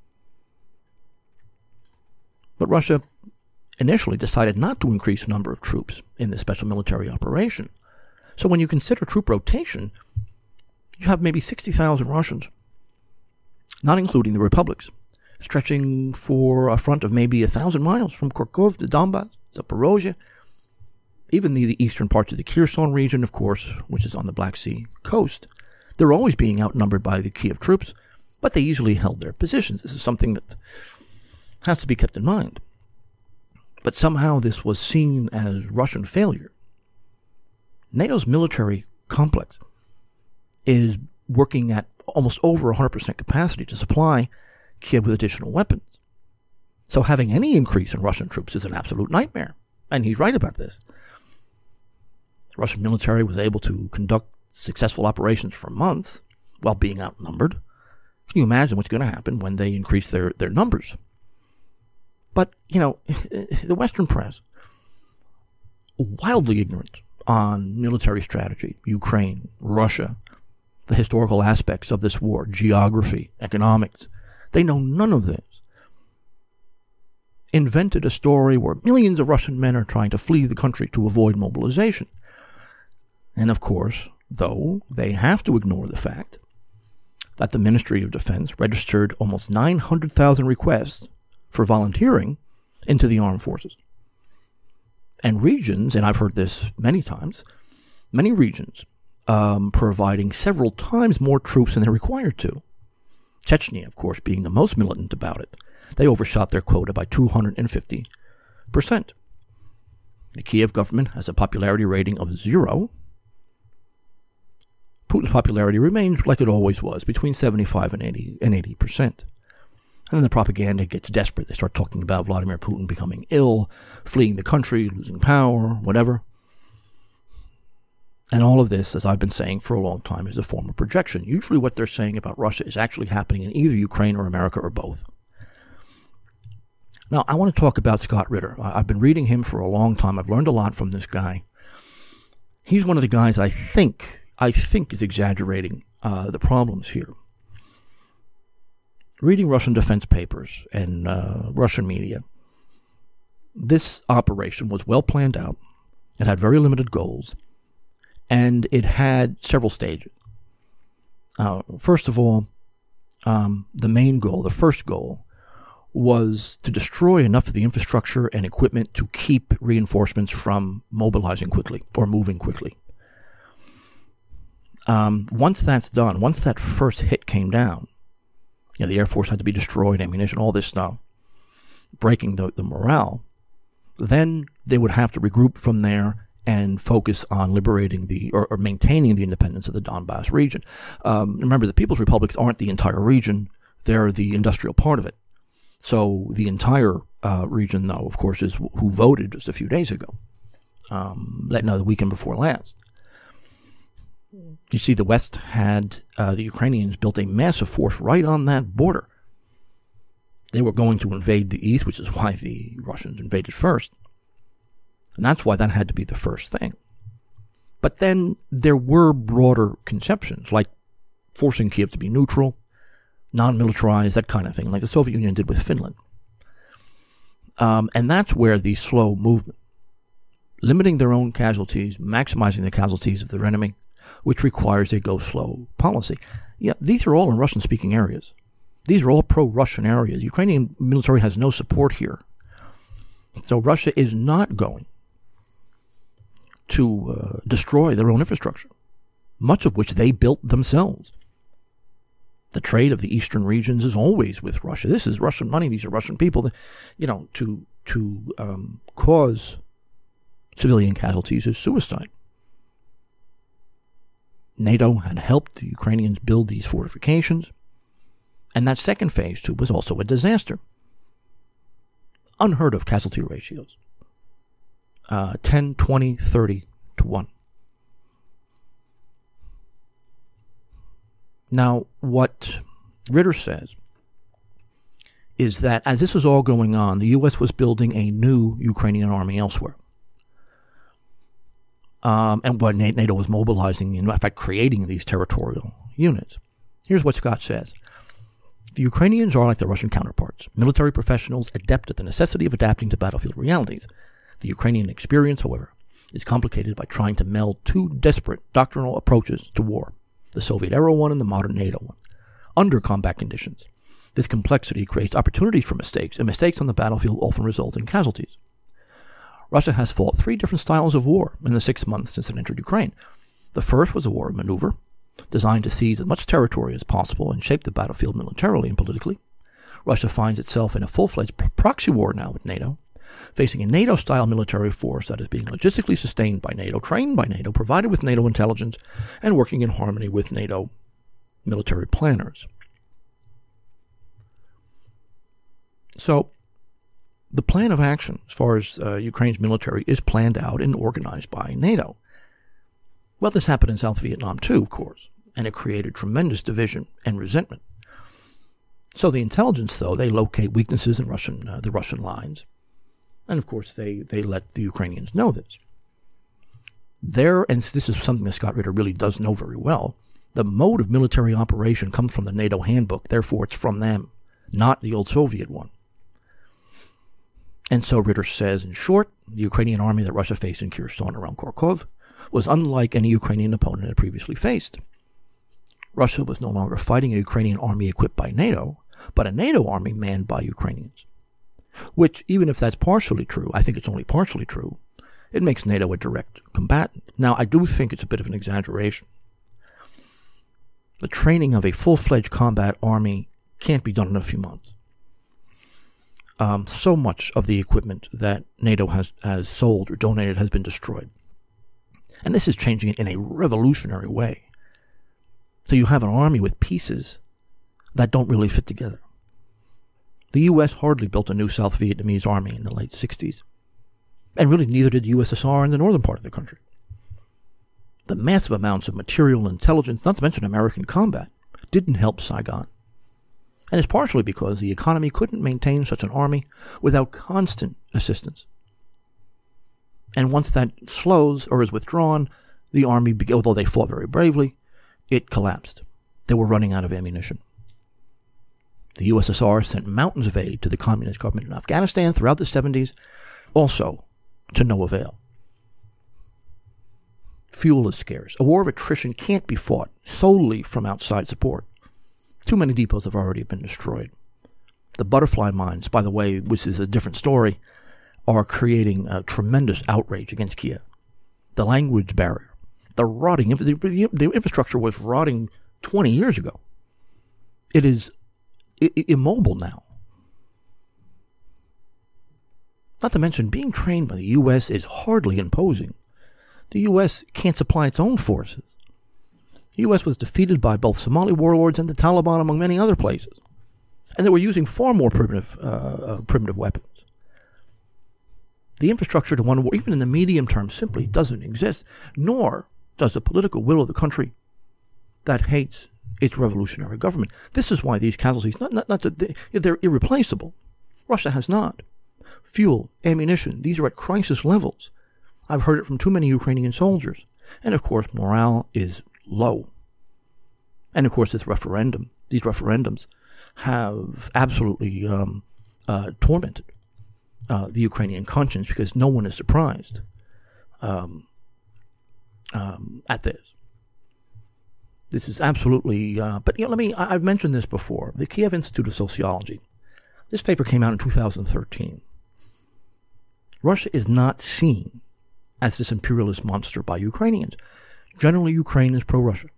But Russia initially decided not to increase the number of troops in this special military operation. So when you consider troop rotation, you have maybe sixty thousand Russians, not including the republics, stretching for a front of maybe a thousand miles from Kharkov to Donbass, Zaporozhye, even the, the eastern parts of the Kherson region, of course, which is on the Black Sea coast. They're always being outnumbered by the Kiev troops, but they easily held their positions. This is something that has to be kept in mind. But somehow this was seen as Russian failure. NATO's military complex is working at almost over one hundred percent capacity to supply Kiev with additional weapons. So having any increase in Russian troops is an absolute nightmare. And he's right about this. The Russian military was able to conduct successful operations for months while being outnumbered. Can you imagine what's going to happen when they increase their, their numbers? But, you know, the Western press, wildly ignorant on military strategy, Ukraine, Russia, the historical aspects of this war, geography, economics. They know none of this. Invented a story where millions of Russian men are trying to flee the country to avoid mobilization. And of course, though, they have to ignore the fact that the Ministry of Defense registered almost nine hundred thousand requests for volunteering into the armed forces. And regions, and I've heard this many times, many regions um, providing several times more troops than they're required to. Chechnya, of course, being the most militant about it. They overshot their quota by two hundred fifty percent. The Kiev government has a popularity rating of zero. Putin's popularity remains like it always was, between seventy-five and eighty and eighty percent. And then the propaganda gets desperate. They start talking about Vladimir Putin becoming ill, fleeing the country, losing power, whatever. And all of this, as I've been saying for a long time, is a form of projection. Usually what they're saying about Russia is actually happening in either Ukraine or America or both. Now, I want to talk about Scott Ritter. I've been reading him for a long time. I've learned a lot from this guy. He's one of the guys I think, I think is exaggerating uh, the problems here. Reading Russian defense papers and uh, Russian media, this operation was well planned out. It had very limited goals, and it had several stages. Uh, first of all, um, the main goal, the first goal, was to destroy enough of the infrastructure and equipment to keep reinforcements from mobilizing quickly or moving quickly. Um, once that's done, once that first hit came down, you know, the Air Force had to be destroyed, ammunition, all this stuff, breaking the, the morale, then they would have to regroup from there and focus on liberating the, or, or maintaining the independence of the Donbass region. Um, remember, the People's Republics aren't the entire region, they're the industrial part of it. So the entire uh, region, though, of course, is who voted just a few days ago, um, no, the weekend before last. You see, the West had uh, the Ukrainians built a massive force right on that border. They were going to invade the East, which is why the Russians invaded first. And that's why that had to be the first thing. But then there were broader conceptions, like forcing Kiev to be neutral, non-militarized, that kind of thing, like the Soviet Union did with Finland. Um, and that's where the slow movement, limiting their own casualties, maximizing the casualties of their enemy, which requires a go-slow policy. Yeah, these are all in Russian-speaking areas. These are all pro-Russian areas. Ukrainian military has no support here. So Russia is not going to uh, destroy their own infrastructure, much of which they built themselves. The trade of the eastern regions is always with Russia. This is Russian money. These are Russian people. That, you know, to to um, cause civilian casualties is suicide. NATO had helped the Ukrainians build these fortifications, and that second phase, too, was also a disaster. Unheard of casualty ratios. Uh, ten, twenty, thirty to one. Now, what Ritter says is that as this was all going on, the U S was building a new Ukrainian army elsewhere. Um, and what NATO was mobilizing, in fact, creating these territorial units. Here's what Scott says. The Ukrainians are like their Russian counterparts, military professionals adept at the necessity of adapting to battlefield realities. The Ukrainian experience, however, is complicated by trying to meld two disparate doctrinal approaches to war, the Soviet-era one and the modern NATO one, under combat conditions. This complexity creates opportunities for mistakes, and mistakes on the battlefield often result in casualties. Russia has fought three different styles of war in the six months since it entered Ukraine. The first was a war of maneuver, designed to seize as much territory as possible and shape the battlefield militarily and politically. Russia finds itself in a full-fledged proxy war now with NATO, facing a NATO-style military force that is being logistically sustained by NATO, trained by NATO, provided with NATO intelligence, and working in harmony with NATO military planners. So, the plan of action, as far as uh, Ukraine's military, is planned out and organized by NATO. Well, this happened in South Vietnam too, of course, and it created tremendous division and resentment. So the intelligence, though, they locate weaknesses in Russian, uh, the Russian lines, and of course they, they let the Ukrainians know this. There, and this is something that Scott Ritter really does know very well, the mode of military operation comes from the NATO handbook, therefore it's from them, not the old Soviet one. And so Ritter says, in short, the Ukrainian army that Russia faced in Kherson around Kharkov was unlike any Ukrainian opponent it had previously faced. Russia was no longer fighting a Ukrainian army equipped by NATO, but a NATO army manned by Ukrainians. Which, even if that's partially true, I think it's only partially true, it makes NATO a direct combatant. Now, I do think it's a bit of an exaggeration. The training of a full-fledged combat army can't be done in a few months. Um, so much of the equipment that NATO has, has sold or donated has been destroyed. And this is changing it in a revolutionary way. So you have an army with pieces that don't really fit together. The U S hardly built a new South Vietnamese army in the late sixties. And really neither did the U S S R in the northern part of the country. The massive amounts of material and intelligence, not to mention American combat, didn't help Saigon. And it's partially because the economy couldn't maintain such an army without constant assistance. And once that slows or is withdrawn, the army, although they fought very bravely, it collapsed. They were running out of ammunition. The U S S R sent mountains of aid to the communist government in Afghanistan throughout the seventies, also to no avail. Fuel is scarce. A war of attrition can't be fought solely from outside support. Too many depots have already been destroyed. The butterfly mines, by the way, which is a different story, are creating a tremendous outrage against Kiev. The language barrier, the rotting, the, the infrastructure was rotting twenty years ago. It is I- immobile now. Not to mention, being trained by the U S is hardly imposing. The U S can't supply its own forces. The U S was defeated by both Somali warlords and the Taliban, among many other places. And they were using far more primitive, uh, uh, primitive weapons. The infrastructure to win a war, even in the medium term, simply doesn't exist, nor does the political will of the country that hates its revolutionary government. This is why these casualties, not, not, not that they, they're irreplaceable. Russia has not. Fuel, ammunition, these are at crisis levels. I've heard it from too many Ukrainian soldiers. And of course, morale is low. And of course, this referendum, these referendums have absolutely um, uh, tormented uh, the Ukrainian conscience, because no one is surprised um, um, at this. This is absolutely, uh, but you know, let me, I, I've mentioned this before. The Kiev Institute of Sociology. This paper came out in two thousand thirteen. Russia is not seen as this imperialist monster by Ukrainians. Generally, Ukraine is pro-Russia.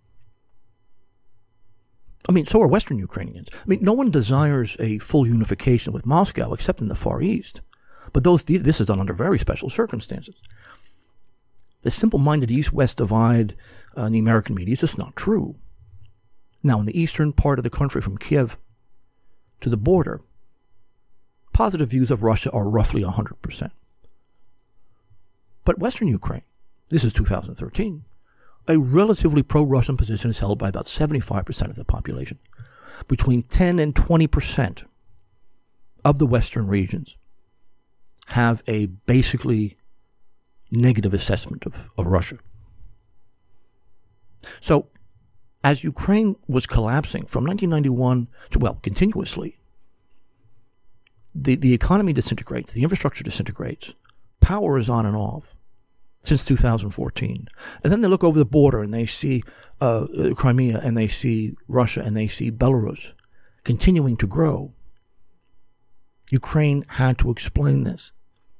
I mean, so are Western Ukrainians. I mean, no one desires a full unification with Moscow except in the Far East. But those this is done under very special circumstances. The simple-minded East-West divide uh, in the American media is just not true. Now, in the eastern part of the country, from Kiev to the border, positive views of Russia are roughly one hundred percent. But Western Ukraine, this is two thousand thirteen, a relatively pro-Russian position is held by about seventy-five percent of the population. Between ten and twenty percent of the Western regions have a basically negative assessment of, of Russia. So, as Ukraine was collapsing from nineteen ninety-one to, well, continuously, the, the economy disintegrates, the infrastructure disintegrates, power is on and off since two thousand fourteen. And then they look over the border and they see uh, Crimea, and they see Russia, and they see Belarus continuing to grow. Ukraine had to explain this.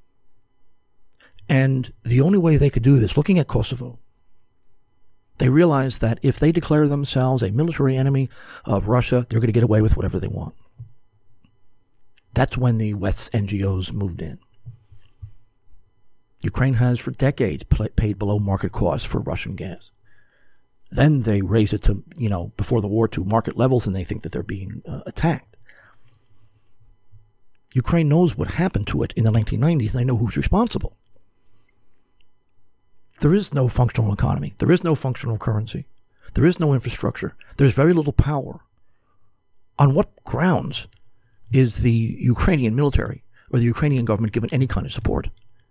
And the only way they could do this, looking at Kosovo, they realized that if they declare themselves a military enemy of Russia, they're going to get away with whatever they want. That's when the West's N G Os moved in. Ukraine has for decades paid below market costs for Russian gas. Then they raise it to, you know, before the war to market levels, and they think that they're being uh, attacked. Ukraine knows what happened to it in the nineteen nineties, and they know who's responsible. There is no functional economy. There is no functional currency. There is no infrastructure. There's very little power. On what grounds is the Ukrainian military or the Ukrainian government given any kind of support?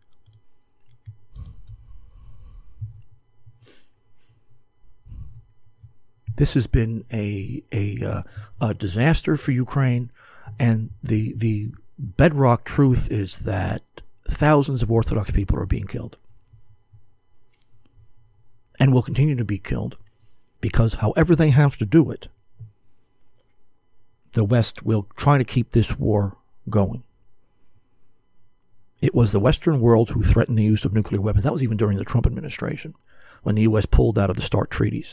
This has been a a, uh, a disaster for Ukraine, and the the bedrock truth is that thousands of Orthodox people are being killed, and will continue to be killed, because however they have to do it, the West will try to keep this war going. It was the Western world who threatened the use of nuclear weapons. That was even during the Trump administration, when the U S pulled out of the START treaties.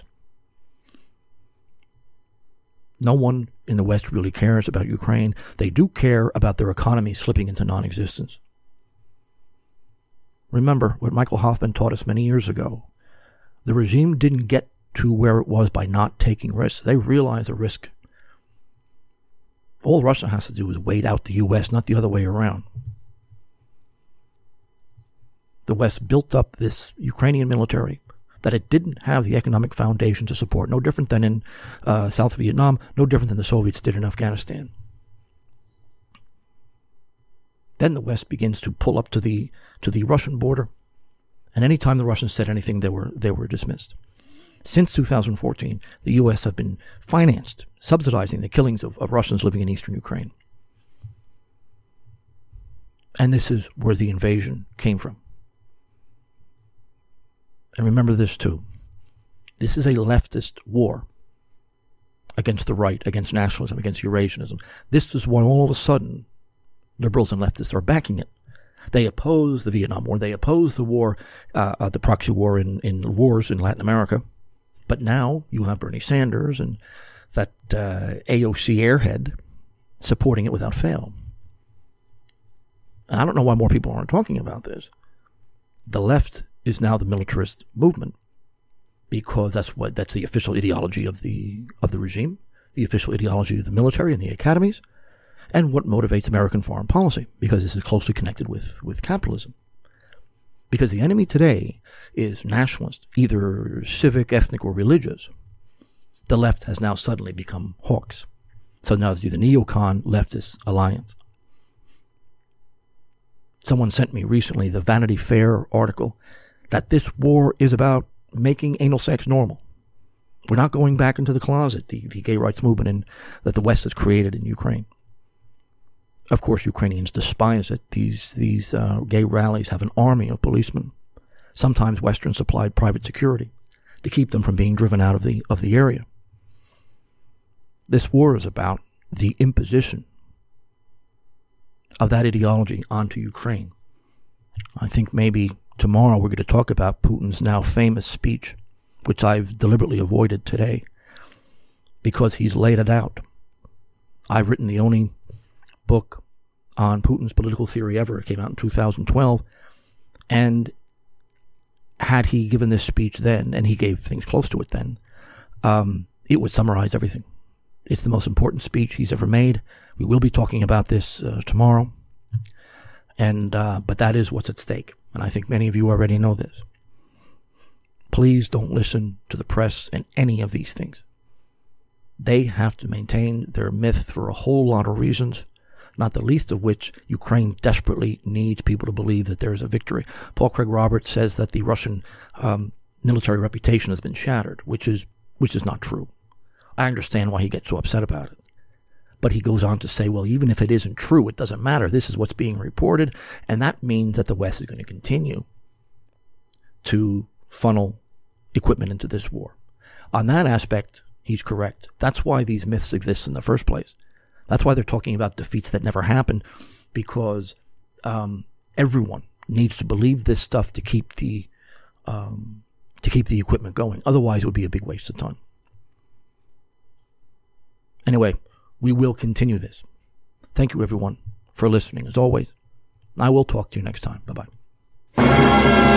No one in the West really cares about Ukraine. They do care about their economy slipping into non-existence. Remember what Michael Hoffman taught us many years ago. The regime didn't get to where it was by not taking risks. They realized the risk. All Russia has to do is wait out the U S, not the other way around. The West built up this Ukrainian military that it didn't have the economic foundation to support. No different than in uh, South Vietnam, no different than the Soviets did in Afghanistan. Then the West begins to pull up to the to the Russian border, and any time the Russians said anything, they were they were dismissed. Since two thousand fourteen, the U S have been financed, subsidizing the killings of, of Russians living in eastern Ukraine. And this is where the invasion came from. And remember this too. This is a leftist war against the right, against nationalism, against Eurasianism. This is why all of a sudden liberals and leftists are backing it. They oppose the Vietnam War. They oppose the war, uh, uh, the proxy war in, in wars in Latin America. But now you have Bernie Sanders and that uh, A O C airhead supporting it without fail. And I don't know why more people aren't talking about this. The left is now the militarist movement, because that's what that's the official ideology of the of the regime, the official ideology of the military and the academies, and what motivates American foreign policy, because this is closely connected with, with capitalism. Because the enemy today is nationalist, either civic, ethnic, or religious. The left has now suddenly become hawks. So now there's the neocon leftist alliance. Someone sent me recently the Vanity Fair article that this war is about making anal sex normal. We're not going back into the closet, the, the gay rights movement in, that the West has created in Ukraine. Of course, Ukrainians despise it. These these uh, gay rallies have an army of policemen, sometimes Western-supplied private security, to keep them from being driven out of the of the area. This war is about the imposition of that ideology onto Ukraine. I think maybe tomorrow we're going to talk about Putin's now famous speech, which I've deliberately avoided today, because he's laid it out. I've written the only book on Putin's political theory ever. It came out in two thousand twelve. And had he given this speech then, and he gave things close to it then, um, it would summarize everything. It's the most important speech he's ever made. We will be talking about this uh, tomorrow. And uh, but that is what's at stake. And I think many of you already know this. Please don't listen to the press and any of these things. They have to maintain their myth for a whole lot of reasons, not the least of which Ukraine desperately needs people to believe that there is a victory. Paul Craig Roberts says that the Russian um, military reputation has been shattered, which is which is not true. I understand why he gets so upset about it. But he goes on to say, well, even if it isn't true, it doesn't matter. This is what's being reported. And that means that the West is going to continue to funnel equipment into this war. On that aspect, he's correct. That's why these myths exist in the first place. That's why they're talking about defeats that never happened, because um, everyone needs to believe this stuff to keep the um, to keep the equipment going. Otherwise, it would be a big waste of time. Anyway, we will continue this. Thank you, everyone, for listening, as always. I will talk to you next time. Bye-bye.